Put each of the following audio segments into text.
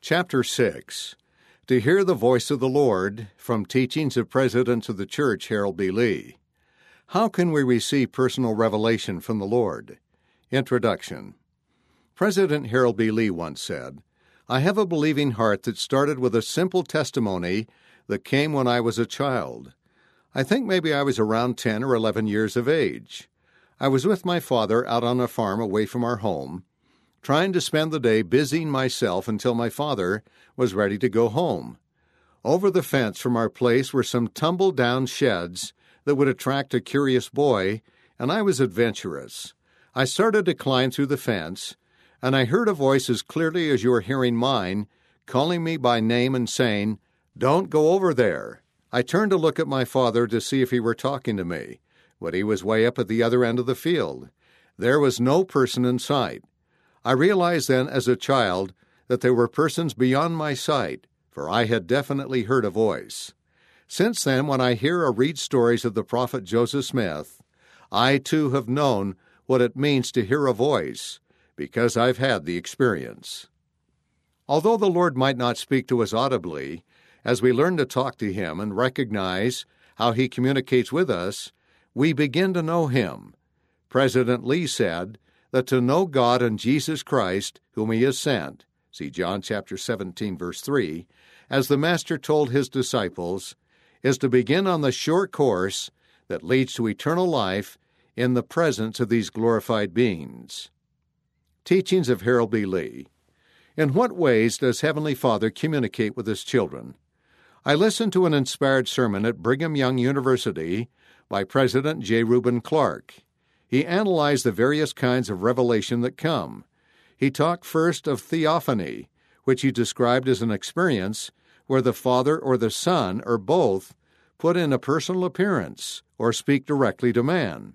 Chapter 6. To Hear the Voice of the Lord, from Teachings of President of the Church, Harold B. Lee. How can we receive personal revelation from the Lord? Introduction. President Harold B. Lee once said, "I have a believing heart that started with a simple testimony that came when I was a child. I think maybe I was around 10 or 11 years of age. I was with my father out on a farm away from our home, trying to spend the day busying myself until my father was ready to go home. Over the fence from our place were some tumble-down sheds that would attract a curious boy, and I was adventurous. I started to climb through the fence, and I heard a voice as clearly as you are hearing mine, calling me by name and saying, 'Don't go over there.' I turned to look at my father to see if he were talking to me, but he was way up at the other end of the field. There was no person in sight. I realized then as a child that there were persons beyond my sight, for I had definitely heard a voice. Since then, when I hear or read stories of the prophet Joseph Smith, I too have known what it means to hear a voice, because I've had the experience. Although the Lord might not speak to us audibly, as we learn to talk to Him and recognize how He communicates with us, we begin to know Him. President Lee said that to know God and Jesus Christ, whom He has sent, see John chapter 17, verse 3, as the Master told His disciples, is to begin on the short course that leads to eternal life in the presence of these glorified beings. Teachings of Harold B. Lee. In what ways does Heavenly Father communicate with His children? I listened to an inspired sermon at Brigham Young University by President J. Reuben Clark. He analyzed the various kinds of revelation that come. He talked first of theophany, which he described as an experience where the Father or the Son, or both, put in a personal appearance or speak directly to man.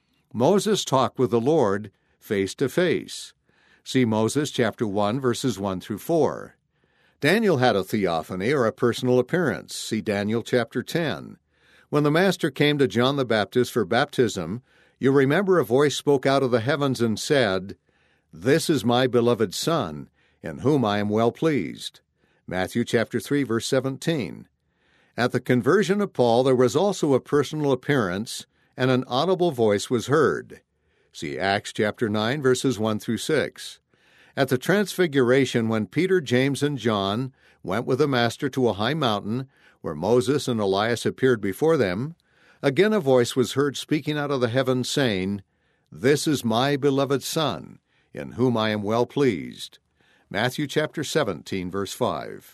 Moses talked with the Lord face to face. See Moses chapter 1, verses 1 through 4. Daniel had a theophany or a personal appearance. See Daniel chapter 10. When the Master came to John the Baptist for baptism, you remember a voice spoke out of the heavens and said, "This is my beloved Son, in whom I am well pleased." Matthew chapter 3, verse 17. At the conversion of Paul, there was also a personal appearance, and an audible voice was heard. See Acts chapter 9, verses 1 through 6. At the Transfiguration, when Peter, James, and John went with the Master to a high mountain, where Moses and Elias appeared before them, again a voice was heard speaking out of the heavens, saying, "This is my beloved Son, in whom I am well pleased." Matthew chapter 17, verse 5.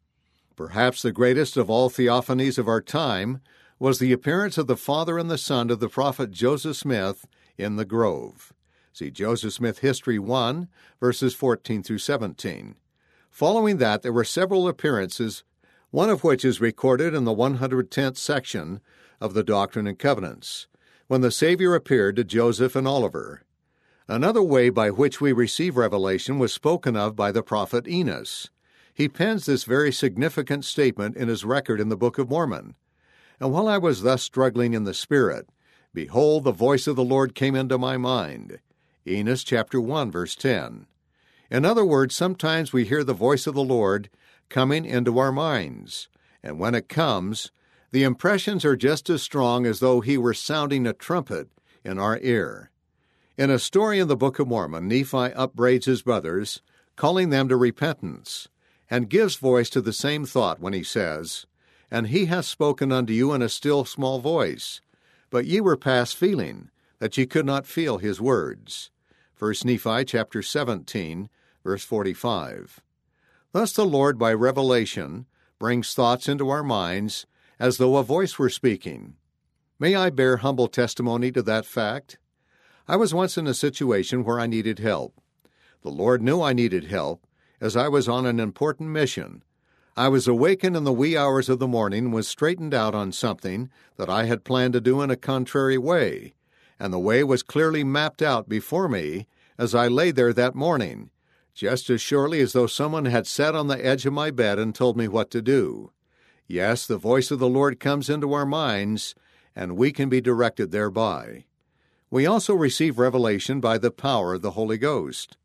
Perhaps the greatest of all theophanies of our time was the appearance of the Father and the Son to the prophet Joseph Smith in the grove. See Joseph Smith History 1, verses 14 through 17. Following that, there were several appearances, one of which is recorded in the 110th section of the Doctrine and Covenants, when the Savior appeared to Joseph and Oliver. Another way by which we receive revelation was spoken of by the prophet Enos. He pens this very significant statement in his record in the Book of Mormon. "And while I was thus struggling in the Spirit, behold, the voice of the Lord came into my mind." Enos chapter 1, verse 10. In other words, sometimes we hear the voice of the Lord coming into our minds, and when it comes, the impressions are just as strong as though He were sounding a trumpet in our ear. In a story in the Book of Mormon, Nephi upbraids his brothers, calling them to repentance, and gives voice to the same thought when he says, "And he hath spoken unto you in a still small voice, but ye were past feeling, that ye could not feel his words." 1 Nephi chapter 17, verse 45. Thus the Lord, by revelation, brings thoughts into our minds as though a voice were speaking. May I bear humble testimony to that fact? I was once in a situation where I needed help. The Lord knew I needed help, as I was on an important mission. I was awakened in the wee hours of the morning and was straightened out on something that I had planned to do in a contrary way, and the way was clearly mapped out before me as I lay there that morning, just as surely as though someone had sat on the edge of my bed and told me what to do. Yes, the voice of the Lord comes into our minds, and we can be directed thereby. We also receive revelation by the power of the Holy Ghost.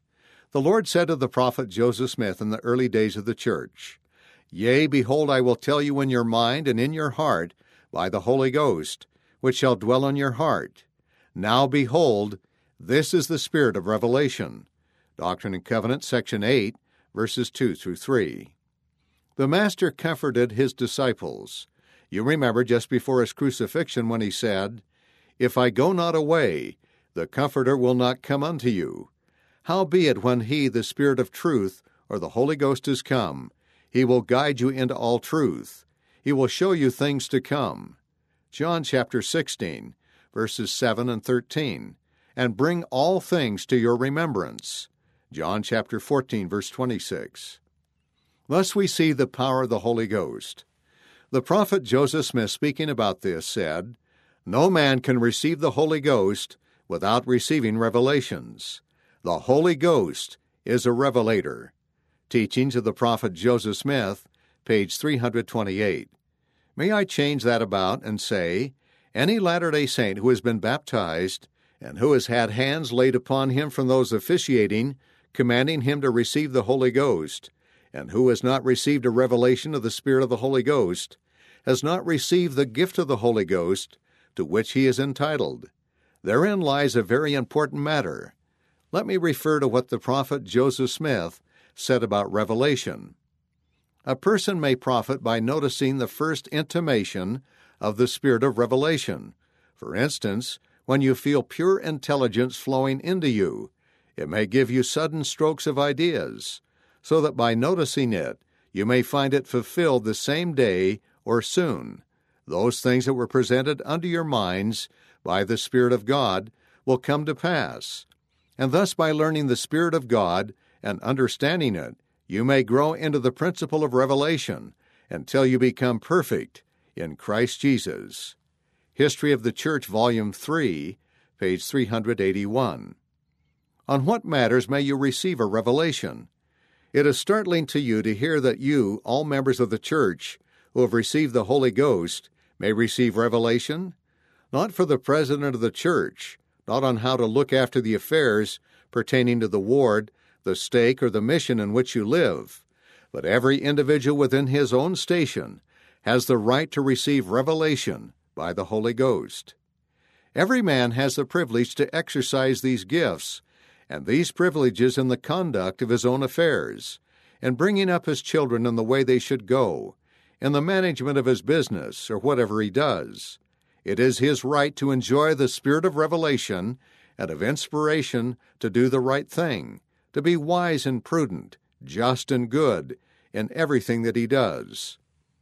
The Lord said to the prophet Joseph Smith in the early days of the church, "Yea, behold, I will tell you in your mind and in your heart by the Holy Ghost, which shall dwell in your heart. Now, behold, this is the spirit of revelation." Doctrine and Covenants, section 8, verses 2 through 3. The Master comforted his disciples. You remember just before his crucifixion when he said, "If I go not away, the Comforter will not come unto you. Howbeit, when he, the Spirit of truth, or the Holy Ghost, is come, he will guide you into all truth. He will show you things to come." John chapter 16, verses 7 and 13. "And bring all things to your remembrance." John chapter 14, verse 26. Thus we see the power of the Holy Ghost. The prophet Joseph Smith, speaking about this, said, "No man can receive the Holy Ghost without receiving revelations. The Holy Ghost is a revelator." Teachings of the prophet Joseph Smith, page 328. May I change that about and say, any Latter-day Saint who has been baptized and who has had hands laid upon him from those officiating, commanding him to receive the Holy Ghost, and who has not received a revelation of the Spirit of the Holy Ghost, has not received the gift of the Holy Ghost to which he is entitled. Therein lies a very important matter. Let me refer to what the prophet Joseph Smith said about revelation. A person may profit by noticing the first intimation of the spirit of revelation. For instance, when you feel pure intelligence flowing into you, it may give you sudden strokes of ideas, so that by noticing it, you may find it fulfilled the same day or soon. Those things that were presented unto your minds by the Spirit of God will come to pass. And thus, by learning the Spirit of God and understanding it, you may grow into the principle of revelation until you become perfect in Christ Jesus. History of the Church, Volume 3, page 381. On what matters may you receive a revelation? It is startling to you to hear that you, all members of the church, who have received the Holy Ghost, may receive revelation? Not for the president of the church, not on how to look after the affairs pertaining to the ward, the stake, or the mission in which you live, but every individual within his own station has the right to receive revelation by the Holy Ghost. Every man has the privilege to exercise these gifts, and these privileges in the conduct of his own affairs, in bringing up his children in the way they should go, in the management of his business, or whatever he does. It is his right to enjoy the spirit of revelation and of inspiration to do the right thing, to be wise and prudent, just and good in everything that he does.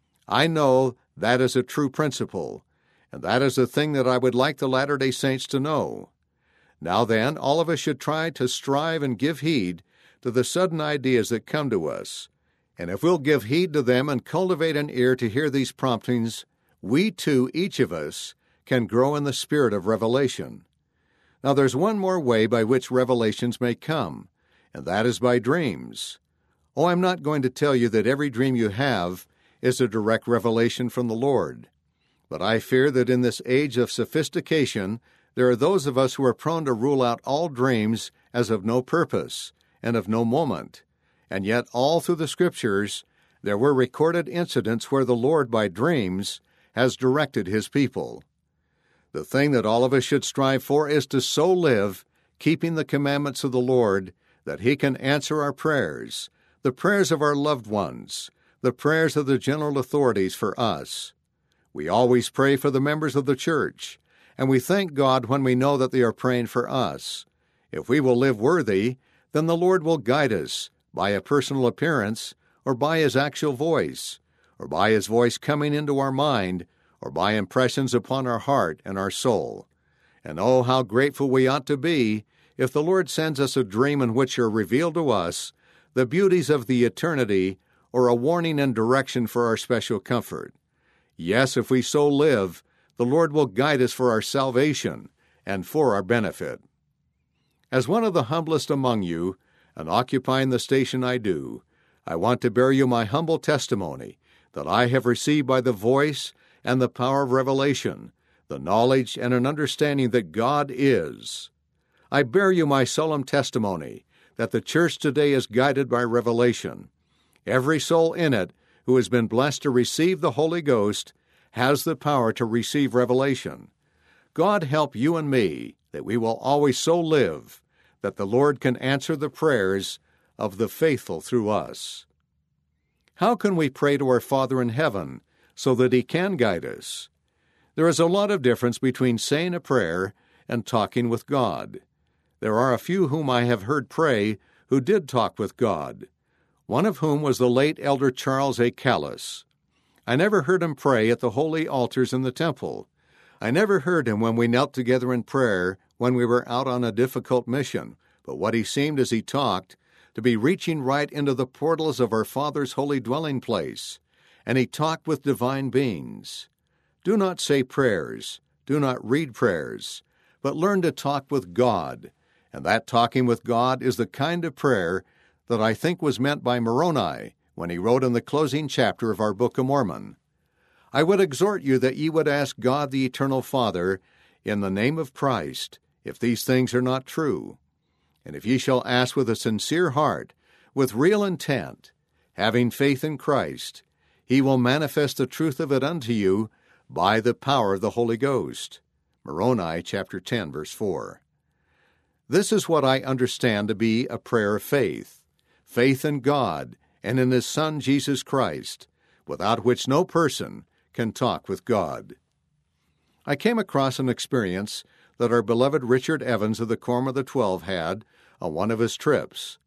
I know that is a true principle, and that is the thing that I would like the Latter-day Saints to know. Now then, all of us should try to strive and give heed to the sudden ideas that come to us, and if we'll give heed to them and cultivate an ear to hear these promptings, we too, each of us, can grow in the spirit of revelation. Now there's one more way by which revelations may come, and that is by dreams. Oh, I'm not going to tell you that every dream you have is a direct revelation from the Lord, but I fear that in this age of sophistication, there are those of us who are prone to rule out all dreams as of no purpose and of no moment, and yet all through the Scriptures there were recorded incidents where the Lord, by dreams, has directed His people. The thing that all of us should strive for is to so live, keeping the commandments of the Lord, that He can answer our prayers, the prayers of our loved ones, the prayers of the general authorities for us. We always pray for the members of the church, and we thank God when we know that they are praying for us. If we will live worthy, then the Lord will guide us by a personal appearance, or by His actual voice, or by His voice coming into our mind, or by impressions upon our heart and our soul. And oh, how grateful we ought to be if the Lord sends us a dream in which are revealed to us the beauties of the eternity, or a warning and direction for our special comfort. Yes, if we so live, the Lord will guide us for our salvation and for our benefit. As one of the humblest among you, and occupying the station I do, I want to bear you my humble testimony that I have received by the voice and the power of revelation, the knowledge and an understanding that God is. I bear you my solemn testimony that the church today is guided by revelation. Every soul in it who has been blessed to receive the Holy Ghost has the power to receive revelation. God help you and me that we will always so live that the Lord can answer the prayers of the faithful through us. How can we pray to our Father in heaven so that He can guide us? There is a lot of difference between saying a prayer and talking with God. There are a few whom I have heard pray who did talk with God, one of whom was the late Elder Charles A. Callis. I never heard him pray at the holy altars in the temple. I never heard him when we knelt together in prayer when we were out on a difficult mission, but what he seemed as he talked to be reaching right into the portals of our Father's holy dwelling place, and he talked with divine beings. Do not say prayers, do not read prayers, but learn to talk with God, and that talking with God is the kind of prayer that I think was meant by Moroni when he wrote in the closing chapter of our Book of Mormon. I would exhort you that ye would ask God the Eternal Father, in the name of Christ, if these things are not true. And if ye shall ask with a sincere heart, with real intent, having faith in Christ, He will manifest the truth of it unto you by the power of the Holy Ghost. Moroni chapter 10, verse 4. This is what I understand to be a prayer of faith. Faith in God and in His Son Jesus Christ, without which no person can talk with God. I came across an experience that our beloved Richard Evans of the Quorum of the 12 had on one of his trips.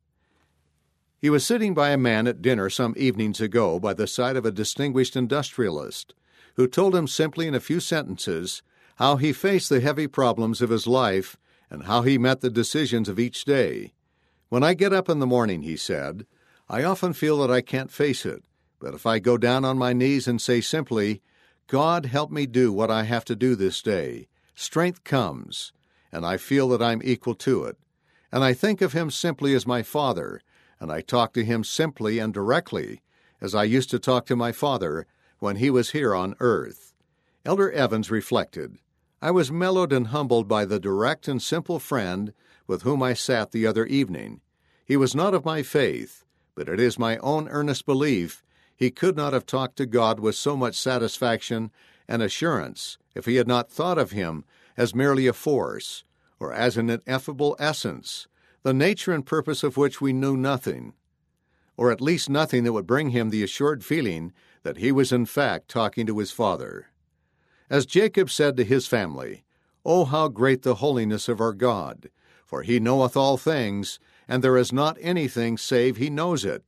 He was sitting by a man at dinner some evenings ago by the side of a distinguished industrialist, who told him simply in a few sentences how he faced the heavy problems of his life and how he met the decisions of each day. When I get up in the morning, he said, I often feel that I can't face it, but if I go down on my knees and say simply, God, help me do what I have to do this day, strength comes, and I feel that I'm equal to it. And I think of Him simply as my Father, and I talk to Him simply and directly, as I used to talk to my Father when He was here on earth. Elder Evans reflected, I was mellowed and humbled by the direct and simple friend with whom I sat the other evening. He was not of my faith, but it is my own earnest belief he could not have talked to God with so much satisfaction and assurance if he had not thought of Him as merely a force, or as an ineffable essence, the nature and purpose of which we knew nothing, or at least nothing that would bring him the assured feeling that he was in fact talking to his Father. As Jacob said to his family, O how great the holiness of our God! For He knoweth all things, and there is not anything save He knows it.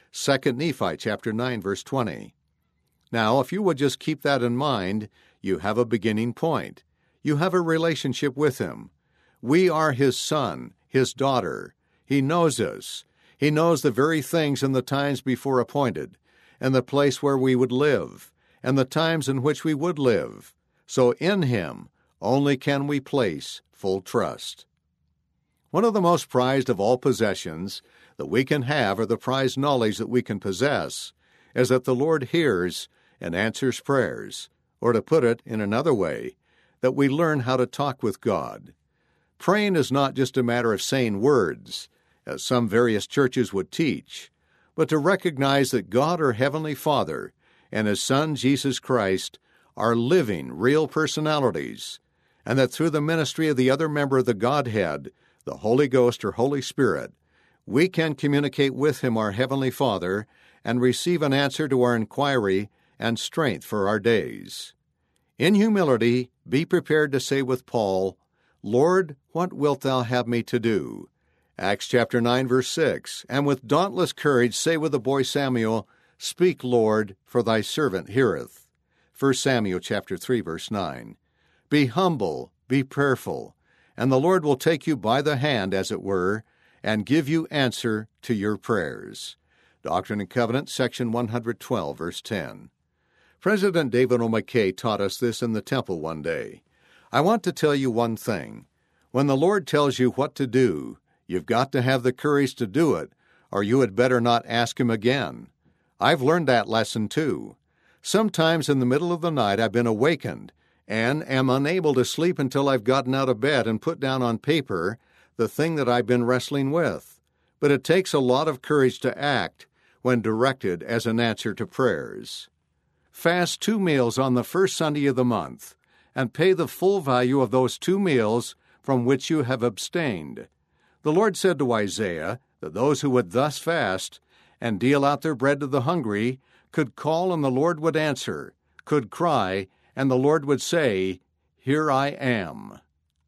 2 Nephi chapter 9, verse 20. Now, if you would just keep that in mind, you have a beginning point. You have a relationship with Him. We are His son, His daughter. He knows us. He knows the very things in the times before appointed, and the place where we would live, and the times in which we would live. So in Him only can we place full trust. One of the most prized of all possessions that we can have, or the prized knowledge that we can possess, is that the Lord hears and answers prayers, or to put it in another way, that we learn how to talk with God. Praying is not just a matter of saying words, as some various churches would teach, but to recognize that God, our Heavenly Father, and His Son, Jesus Christ, are living, real personalities, and that through the ministry of the other member of the Godhead, the Holy Ghost or Holy Spirit, we can communicate with Him, our Heavenly Father, and receive an answer to our inquiry and strength for our days. In humility, be prepared to say with Paul, Lord, what wilt Thou have me to do? Acts chapter 9, verse 6. And with dauntless courage say with the boy Samuel, Speak, Lord, for Thy servant heareth. 1 Samuel chapter 3, verse 9. Be humble, be prayerful, and the Lord will take you by the hand, as it were, and give you answer to your prayers. Doctrine and Covenants, section 112, verse 10. President David O. McKay taught us this in the temple one day. I want to tell you one thing. When the Lord tells you what to do, you've got to have the courage to do it, or you had better not ask Him again. I've learned that lesson too. Sometimes in the middle of the night I've been awakened and am unable to sleep until I've gotten out of bed and put down on paper the thing that I've been wrestling with. but it takes a lot of courage to act when directed as an answer to prayers. Fast 2 meals on the first Sunday of the month, and pay the full value of those 2 meals from which you have abstained. The Lord said to Isaiah that those who would thus fast and deal out their bread to the hungry could call and the Lord would answer, could cry and the Lord would say, "Here I am."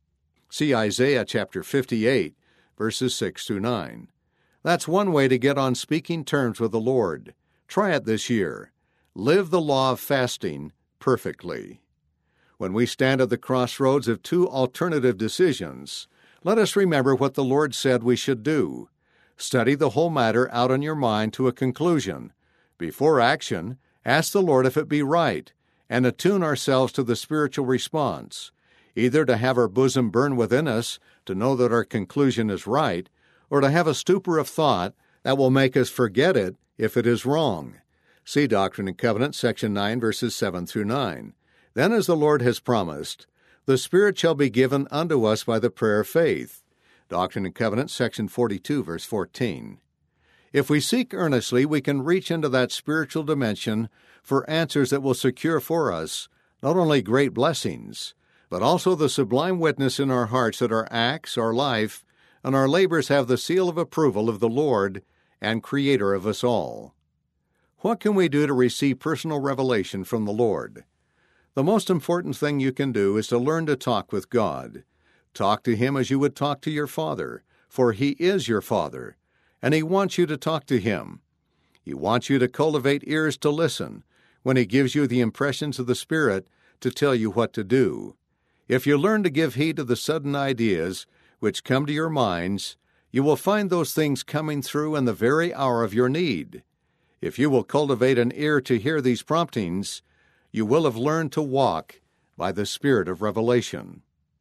See Isaiah chapter 58, verses 6 through 9. That's one way to get on speaking terms with the Lord. Try it this year. Live the law of fasting perfectly. When we stand at the crossroads of 2 alternative decisions, let us remember what the Lord said we should do. Study the whole matter out in your mind to a conclusion. Before action, ask the Lord if it be right, and attune ourselves to the spiritual response, either to have our bosom burn within us to know that our conclusion is right, or to have a stupor of thought that will make us forget it if it is wrong. See Doctrine and Covenants, section 9, verses 7 through 9. Then, as the Lord has promised, the Spirit shall be given unto us by the prayer of faith. Doctrine and Covenants, section 42, verse 14. If we seek earnestly, we can reach into that spiritual dimension for answers that will secure for us not only great blessings, but also the sublime witness in our hearts that our acts, our life, and our labors have the seal of approval of the Lord and Creator of us all. What can we do to receive personal revelation from the Lord? The most important thing you can do is to learn to talk with God. Talk to Him as you would talk to your Father, for He is your Father, and He wants you to talk to Him. He wants you to cultivate ears to listen when He gives you the impressions of the Spirit to tell you what to do. If you learn to give heed to the sudden ideas which come to your minds, you will find those things coming through in the very hour of your need. If you will cultivate an ear to hear these promptings, you will have learned to walk by the Spirit of revelation.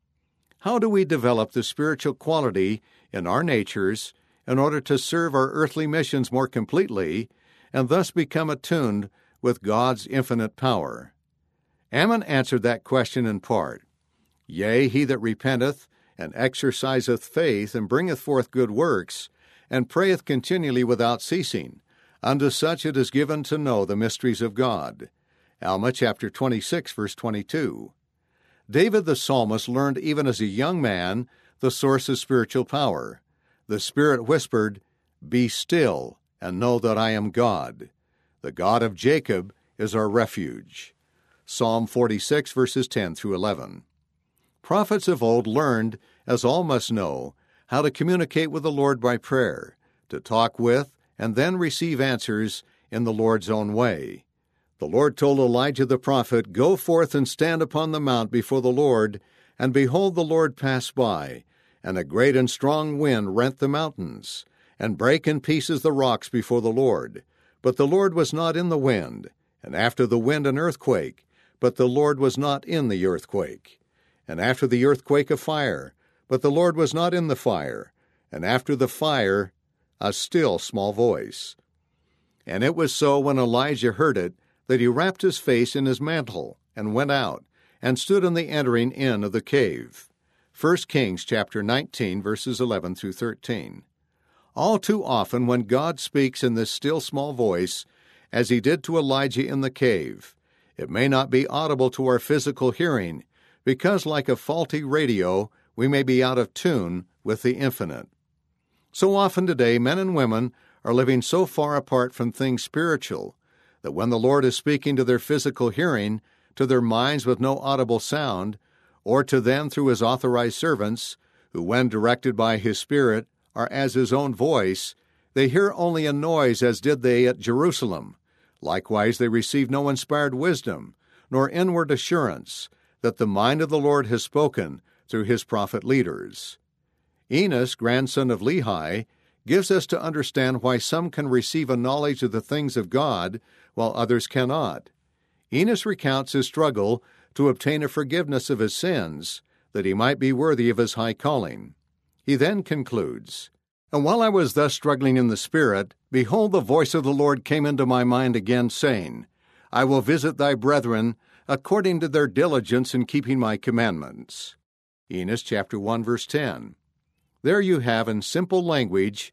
How do we develop the spiritual quality in our natures in order to serve our earthly missions more completely and thus become attuned with God's infinite power? Ammon answered that question in part. Yea, he that repenteth and exerciseth faith and bringeth forth good works and prayeth continually without ceasing, unto such it is given to know the mysteries of God. Alma chapter 26, verse 22. David the psalmist learned even as a young man the source of spiritual power. The Spirit whispered, "Be still, and know that I am God. The God of Jacob is our refuge." Psalm 46, verses 10 through 11. Prophets of old learned, as all must know, how to communicate with the Lord by prayer, to talk with and then receive answers in the Lord's own way. The Lord told Elijah the prophet, "Go forth and stand upon the mount before the Lord, and behold, the Lord passed by, and a great and strong wind rent the mountains, and brake in pieces the rocks before the Lord. But the Lord was not in the wind, and after the wind an earthquake, but the Lord was not in the earthquake. And after the earthquake a fire, but the Lord was not in the fire, and after the fire a still small voice." And it was so when Elijah heard it, that he wrapped his face in his mantle, and went out, and stood in the entering in of the cave. 1 Kings chapter 19, verses 11 through 13. All too often when God speaks in this still small voice, as He did to Elijah in the cave, it may not be audible to our physical hearing, because like a faulty radio, we may be out of tune with the infinite. So often today, men and women are living so far apart from things spiritual that when the Lord is speaking to their physical hearing, to their minds with no audible sound, or to them through His authorized servants, who when directed by His Spirit are as His own voice, they hear only a noise as did they at Jerusalem. Likewise they receive no inspired wisdom, nor inward assurance that the mind of the Lord has spoken through His prophet leaders. Enos, grandson of Lehi, gives us to understand why some can receive a knowledge of the things of God while others cannot. Enos recounts his struggle to obtain a forgiveness of his sins, that he might be worthy of his high calling. He then concludes, "And while I was thus struggling in the Spirit, behold, the voice of the Lord came into my mind again, saying, I will visit thy brethren according to their diligence in keeping my commandments." Enos chapter 1, verse 10. There you have in simple language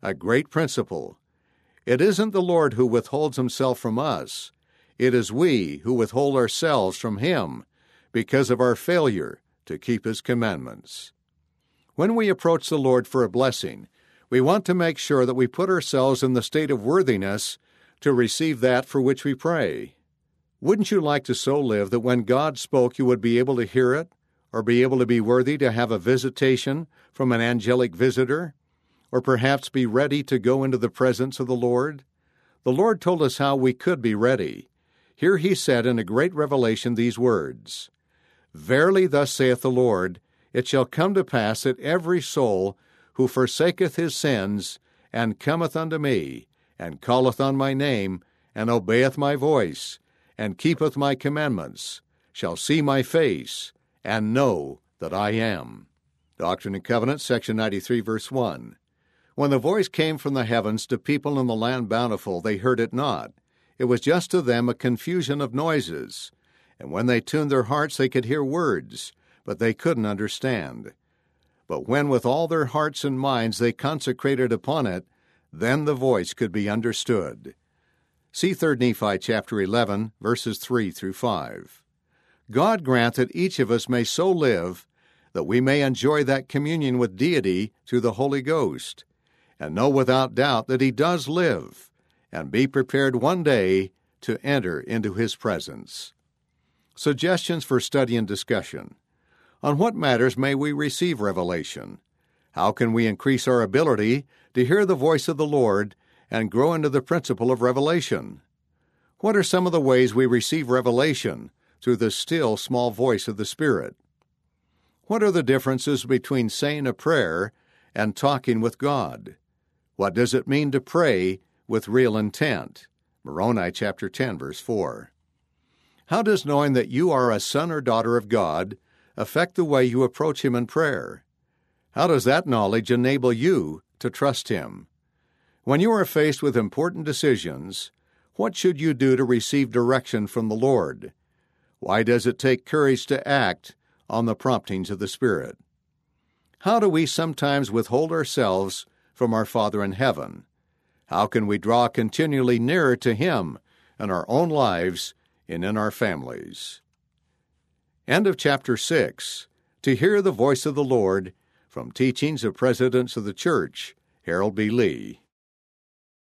a great principle. It isn't the Lord who withholds himself from us. It is we who withhold ourselves from him because of our failure to keep his commandments. When we approach the Lord for a blessing, we want to make sure that we put ourselves in the state of worthiness to receive that for which we pray. Wouldn't you like to so live that when God spoke you would be able to hear it, or be able to be worthy to have a visitation from an angelic visitor, or perhaps be ready to go into the presence of the Lord? The Lord told us how we could be ready. Here he said in a great revelation these words, "Verily thus saith the Lord, it shall come to pass that every soul who forsaketh his sins, and cometh unto me, and calleth on my name, and obeyeth my voice, and keepeth my commandments, shall see my face, and know that I am." Doctrine and Covenants, section 93, verse 1. When the voice came from the heavens to people in the land bountiful, they heard it not. It was just to them a confusion of noises. And when they tuned their hearts, they could hear words, but they couldn't understand. But when with all their hearts and minds they consecrated upon it, then the voice could be understood. See 3 Nephi chapter 11, verses 3 through 5. God grant that each of us may so live that we may enjoy that communion with deity through the Holy Ghost, and know without doubt that he does live, and be prepared one day to enter into his presence. Suggestions for study and discussion. On what matters may we receive revelation? How can we increase our ability to hear the voice of the Lord and grow into the principle of revelation? What are some of the ways we receive revelation through the still small voice of the Spirit? What are the differences between saying a prayer and talking with God? What does it mean to pray with real intent? Moroni chapter 10, verse 4. How does knowing that you are a son or daughter of God affect the way you approach him in prayer? How does that knowledge enable you to trust him? When you are faced with important decisions, what should you do to receive direction from the Lord? Why does it take courage to act on the promptings of the Spirit? How do we sometimes withhold ourselves from our Father in heaven? How can we draw continually nearer to him in our own lives and in our families? End of chapter 6. To hear the voice of the Lord, from Teachings of Presidents of the Church, Harold B. Lee.